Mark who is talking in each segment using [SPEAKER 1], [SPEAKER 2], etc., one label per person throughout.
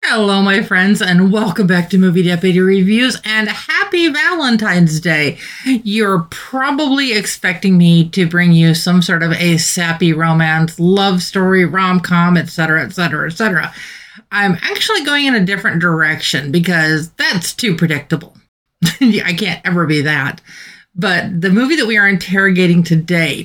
[SPEAKER 1] Hello, my friends, and welcome back to Movie Deputy Reviews, and happy Valentine's Day. You're probably expecting me to bring you some sort of a sappy romance, love story, rom-com, etc., etc., etc. I'm actually going in a different direction because that's too predictable. I can't ever be that. But the movie that we are interrogating today,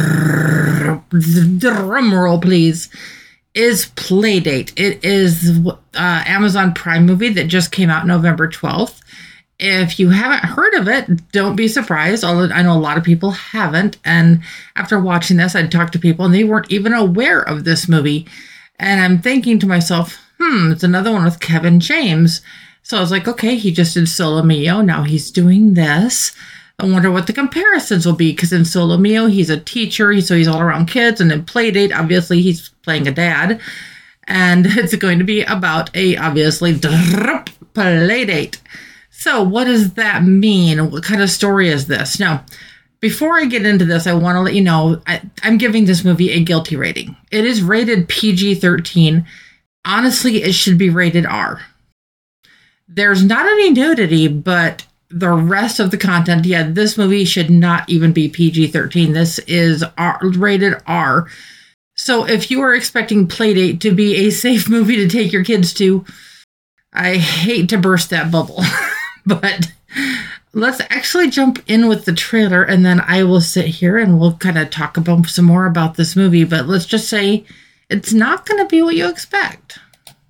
[SPEAKER 1] drum roll please, is Playdate. It is Amazon Prime movie that just came out November 12th. If you haven't heard of it, don't be surprised. Although I know a lot of people haven't. And after watching this, I'd talked to people and they weren't even aware of this movie. And I'm thinking to myself, it's another one with Kevin James. So I was like, okay, he just did Solo Mio. Now he's doing this. I wonder what the comparisons will be, because in Solo Mio, he's a teacher, so he's all around kids, and in Playdate, obviously, he's playing a dad, and it's going to be about obviously, Playdate. So what does that mean? What kind of story is this? Now, before I get into this, I want to let you know, I'm giving this movie a guilty rating. It is rated PG-13. Honestly, it should be rated R. There's not any nudity, but the rest of the content, this movie should not even be PG-13. This is rated R. So if you are expecting Playdate to be a safe movie to take your kids to, I hate to burst that bubble. But let's actually jump in with the trailer, and then I will sit here and we'll kind of talk about some more about this movie. But let's just say it's not going to be what you expect.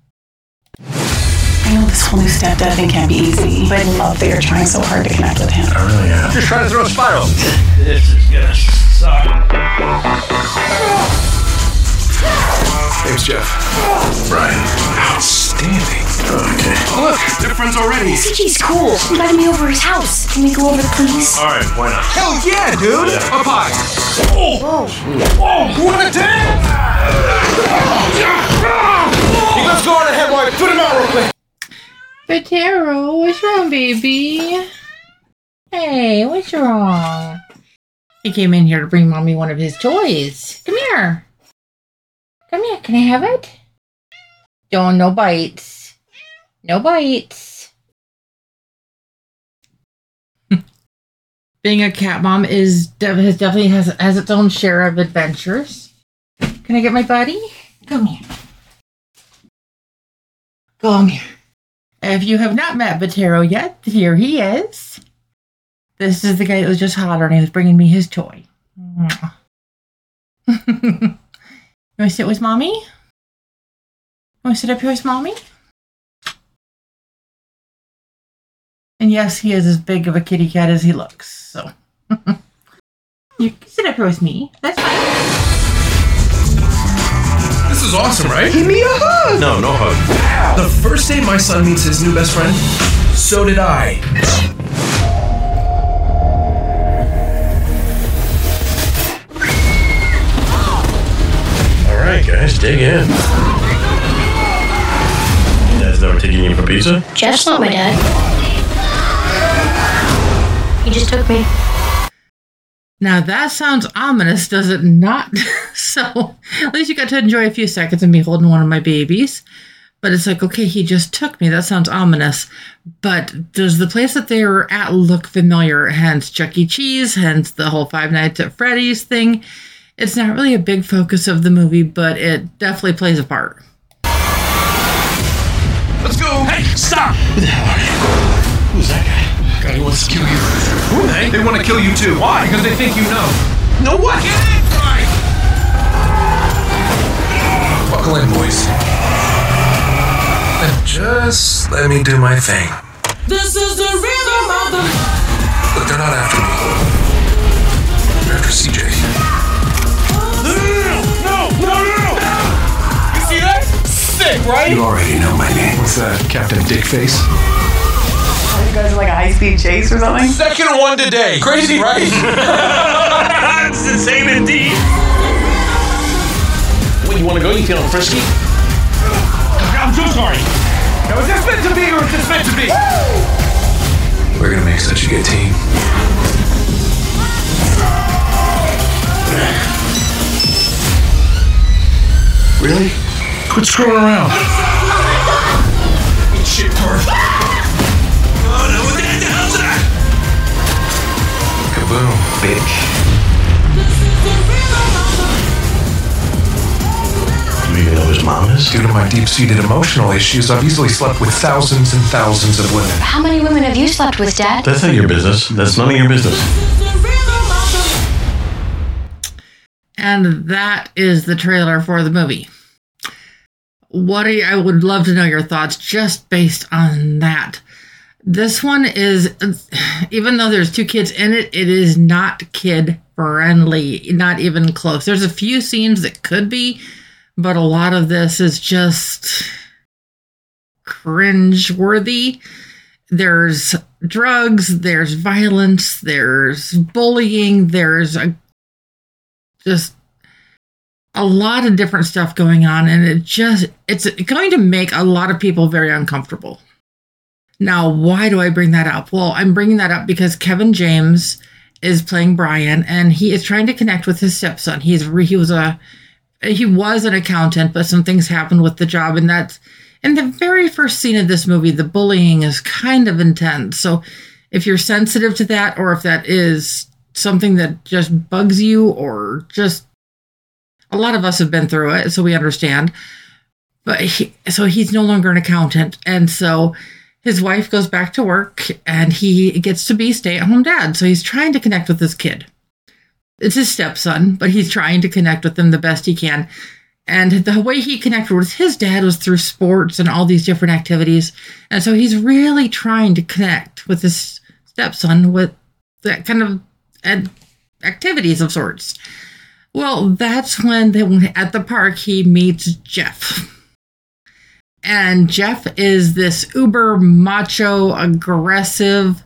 [SPEAKER 2] I know this whole new stepdad thing can't be easy, but I love that you're trying so hard to connect with him.
[SPEAKER 3] I really am. I'm just trying to throw a spiral. This is gonna suck. Name's Jeff. Brian. Outstanding. Okay. Oh, look, they're friends already.
[SPEAKER 4] CJ's cool. He invited me over his house. Can we go over, please?
[SPEAKER 3] All right, why not?
[SPEAKER 5] Hell yeah, dude!
[SPEAKER 3] Yeah.
[SPEAKER 5] Up high.
[SPEAKER 4] Whoa.
[SPEAKER 5] Oh, who wanna dance? He goes go on ahead while I put him out real quick.
[SPEAKER 1] Vatero, what's wrong, baby? Hey, what's wrong? He came in here to bring Mommy one of his toys. Come here. Come here, can I have it? Don't, no bites. No bites. Being a cat mom definitely has its own share of adventures. Can I get my buddy? Come here. Come here. If you have not met Vatero yet, here he is. This is the guy that was just hollering. He was bringing me his toy. You want to sit with Mommy? You want to sit up here with Mommy? And yes, he is as big of a kitty cat as he looks. So you can sit up here with me. That's fine.
[SPEAKER 5] This is awesome, right?
[SPEAKER 2] Give me a hug!
[SPEAKER 3] No hug.
[SPEAKER 5] The first day my son meets his new best friend, so did I.
[SPEAKER 3] All right, guys, dig in. You guys never taking you for pizza?
[SPEAKER 4] Jeff's not my dad. He just took me.
[SPEAKER 1] Now that sounds ominous, does it not? So at least you got to enjoy a few seconds of me holding one of my babies. But it's like, okay, he just took me. That sounds ominous. But does the place that they were at look familiar? Hence Chuck E. Cheese, hence the whole Five Nights at Freddy's thing. It's not really a big focus of the movie, but it definitely plays a part.
[SPEAKER 5] Let's go!
[SPEAKER 3] Hey, stop! Who the hell are you? Who's that guy?
[SPEAKER 5] Guy who wants to kill you. Who are they? They want to kill you too. Why? Because they think you know.
[SPEAKER 3] No what?
[SPEAKER 5] Get in! Right. Buckle in, boys. And just let me do my thing.
[SPEAKER 6] This is the rhythm of the...
[SPEAKER 5] Look, they're not after me. They're after CJ.
[SPEAKER 3] No!
[SPEAKER 5] You see that? Sick, right?
[SPEAKER 7] You already know my name.
[SPEAKER 5] What's that, Captain Dickface?
[SPEAKER 2] Are you guys in like a high-speed chase or something?
[SPEAKER 5] Second one today. Crazy, right?
[SPEAKER 3] That's insane indeed. Wait, you want to go? You feeling frisky? I'm so sorry.
[SPEAKER 5] Now, is this meant to be or is this meant to be? We're gonna make such a good team.
[SPEAKER 7] Really?
[SPEAKER 5] Quit screwing around. my deep-seated emotional issues, I've easily slept with thousands and thousands of women.
[SPEAKER 4] How many women have you slept with, Dad?
[SPEAKER 3] That's not your business. That's none of your business.
[SPEAKER 1] And that is the trailer for the movie. I would love to know your thoughts just based on that. This one is, even though there's 2 kids in it, it is not kid friendly, not even close. There's a few scenes that could be, but a lot of this is just cringe-worthy. There's drugs, there's violence, there's bullying, there's just a lot of different stuff going on, and it's going to make a lot of people very uncomfortable. Now, why do I bring that up? Well, I'm bringing that up because Kevin James is playing Brian, and he is trying to connect with his stepson. He was an accountant, but some things happened with the job, and that's in the very first scene of this movie. The bullying is kind of intense. So if you're sensitive to that, or if that is something that just bugs you, or just a lot of us have been through it, so we understand. But he's no longer an accountant, and so his wife goes back to work, and he gets to be stay-at-home dad. So he's trying to connect with this kid. It's his stepson, but he's trying to connect with him the best he can. And the way he connected with his dad was through sports and all these different activities. And so he's really trying to connect with his stepson with that kind of activities of sorts. Well, that's when at the park he meets Jeff. And Jeff is this uber macho, aggressive,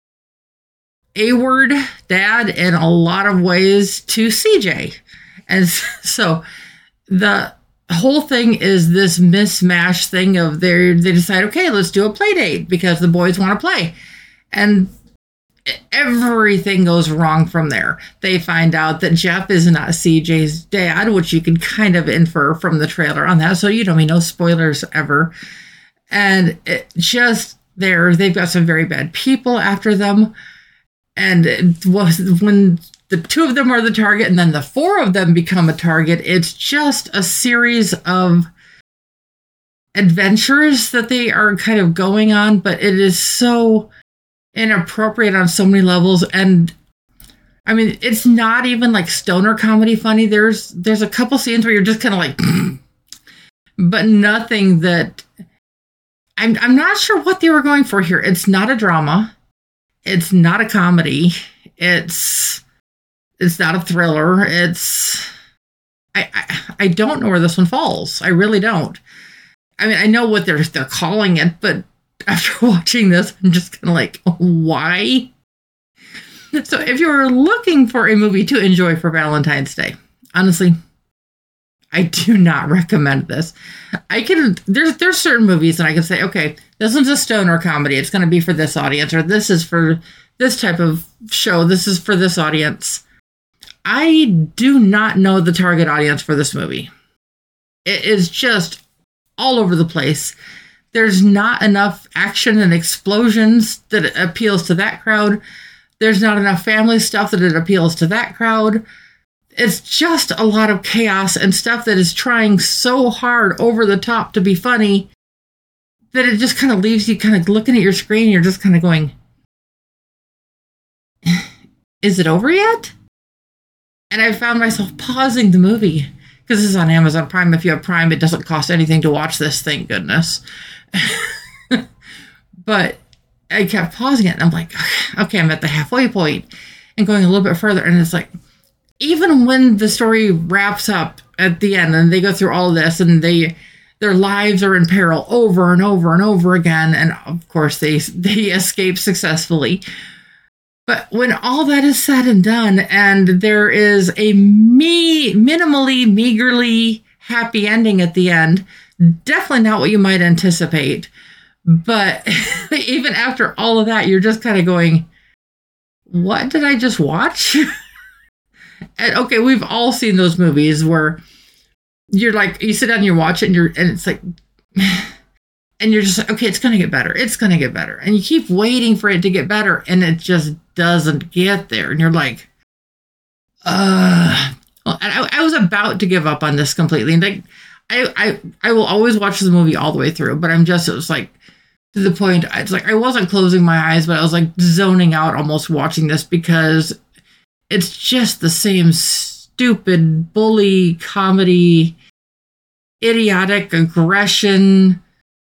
[SPEAKER 1] A-word dad in a lot of ways to CJ. And so the whole thing is this mismatch thing of they decide, okay, let's do a play date because the boys want to play. And everything goes wrong from there. They find out that Jeff is not CJ's dad, which you can kind of infer from the trailer on that. So no spoilers ever. And it just they've got some very bad people after them. And when the 2 of them are the target and then the 4 of them become a target, it's just a series of adventures that they are kind of going on, but it is so inappropriate on so many levels. And I mean, it's not even like stoner comedy funny. There's a couple scenes where you're just kind of like but nothing that I'm not sure what they were going for here. It's not a drama, it's not a comedy, it's not a thriller. I don't know where this one falls. I really don't. I mean, I know what they're calling it, but after watching this, I'm just kind of like, why? So if you're looking for a movie to enjoy for Valentine's Day, honestly, I do not recommend this. There's certain movies that I can say, okay, this one's a stoner comedy. It's going to be for this audience, or this is for this type of show. This is for this audience. I do not know the target audience for this movie. It is just all over the place. There's not enough action and explosions that it appeals to that crowd. There's not enough family stuff that it appeals to that crowd. It's just a lot of chaos and stuff that is trying so hard over the top to be funny that it just kind of leaves you kind of looking at your screen. You're just kind of going, is it over yet? And I found myself pausing the movie because this is on Amazon Prime. If you have Prime, it doesn't cost anything to watch this, thank goodness. But I kept pausing it, and I'm like, okay, I'm at the halfway point and going a little bit further. And it's like, even when the story wraps up at the end and they go through all of this and their lives are in peril over and over and over again, and of course they escape successfully. But when all that is said and done, and there is a minimally, meagerly happy ending at the end, definitely not what you might anticipate. But even after all of that, you're just kind of going, what did I just watch? And okay, we've all seen those movies where you're like, you sit down and you watch it and it's like, and you're just like, okay, it's going to get better. It's going to get better. And you keep waiting for it to get better, and it just doesn't get there. And you're like, Well, I was about to give up on this completely. And I will always watch the movie all the way through, but it was like, to the point, it's like I wasn't closing my eyes, but I was like zoning out almost watching this because it's just the same stupid bully comedy, idiotic aggression,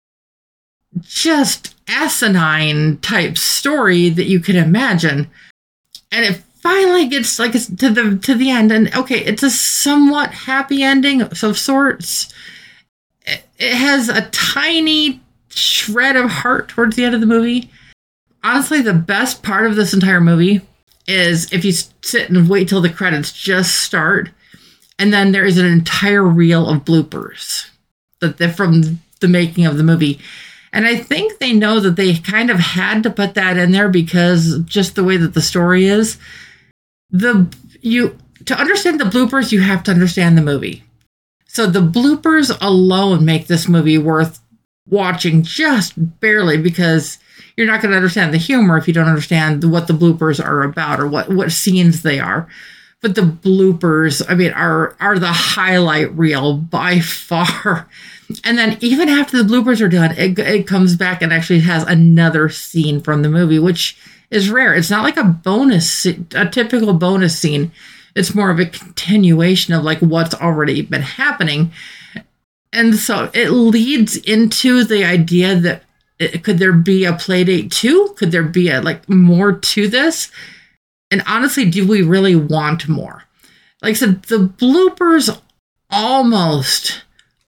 [SPEAKER 1] just asinine type story that you can imagine. And it finally gets like to the end, and okay, it's a somewhat happy ending of sorts. It has a tiny shred of heart towards the end of the movie. Honestly, the best part of this entire movie is if you sit and wait till the credits just start, and then there is an entire reel of bloopers that they're from the making of the movie. And I think they know that they kind of had to put that in there because just the way that the story is. To understand the bloopers, you have to understand the movie. So the bloopers alone make this movie worth watching just barely, because you're not going to understand the humor if you don't understand what the bloopers are about or what scenes they are. But the bloopers, I mean, are the highlight reel by far. And then even after the bloopers are done, it comes back and actually has another scene from the movie, which is rare. It's not like a typical bonus scene. It's more of a continuation of like what's already been happening. And so it leads into the idea that could there be a Playdate 2? Could there be more to this? And honestly, do we really want more? Like I said, the bloopers almost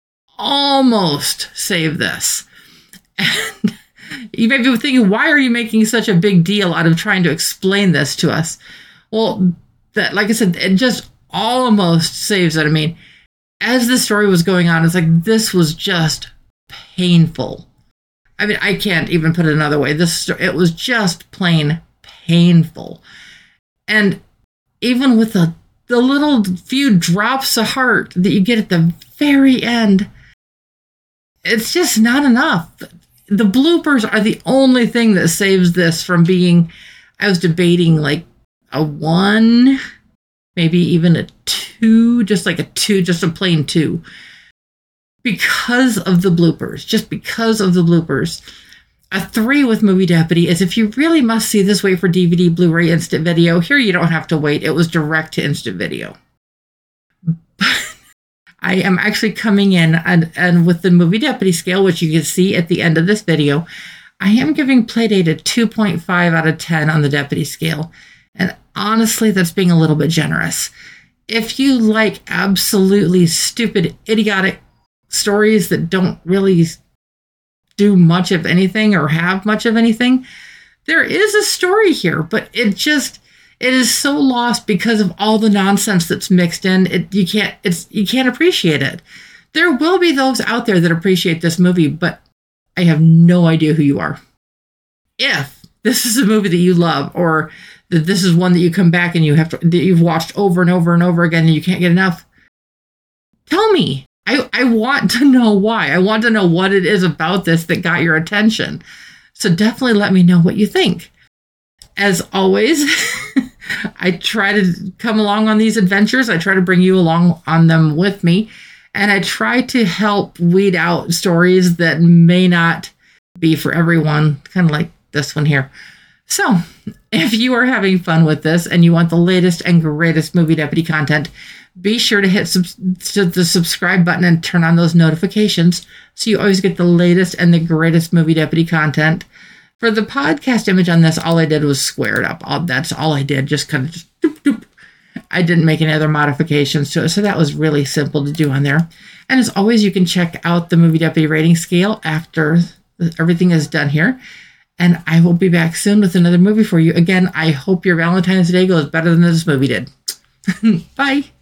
[SPEAKER 1] save this. And you may be thinking, why are you making such a big deal out of trying to explain this to us? Well, that, like I said, it just almost saves it. I mean, as the story was going on, it's like, this was just painful. I mean, I can't even put it another way. It was just plain painful. And even with the little few drops of heart that you get at the very end, it's just not enough. The bloopers are the only thing that saves this from being, I was debating like a 1, maybe even a 2, just like a 2, just a plain 2. Because of the bloopers, just because of the bloopers. A 3 with Movie Deputy is if you really must see this, wait for DVD, Blu-ray, instant video. Here you don't have to wait. It was direct to instant video. I am actually coming in and with the Movie Deputy scale, which you can see at the end of this video, I am giving Playdate a 2.5 out of 10 on the Deputy scale. And honestly, that's being a little bit generous. If you like absolutely stupid, idiotic stories that don't really do much of anything or have much of anything, there is a story here, but it is so lost because of all the nonsense that's mixed in. You can't appreciate it. There will be those out there that appreciate this movie, but I have no idea who you are. If this is a movie that you love, or that this is one that you come back and that you've watched over and over and over again and you can't get enough, tell me. I want to know why. I want to know what it is about this that got your attention. So definitely let me know what you think. As always, I try to come along on these adventures. I try to bring you along on them with me. And I try to help weed out stories that may not be for everyone, kind of like this one here. So if you are having fun with this and you want the latest and greatest Movie Deputy content, be sure to hit the subscribe button and turn on those notifications so you always get the latest and the greatest Movie Deputy content. For the podcast image on this, all I did was square it up. That's all I did, just kind of doop, doop. I didn't make any other modifications to it, so that was really simple to do on there. And as always, you can check out the Movie Deputy rating scale after everything is done here. And I will be back soon with another movie for you. Again, I hope your Valentine's Day goes better than this movie did. Bye.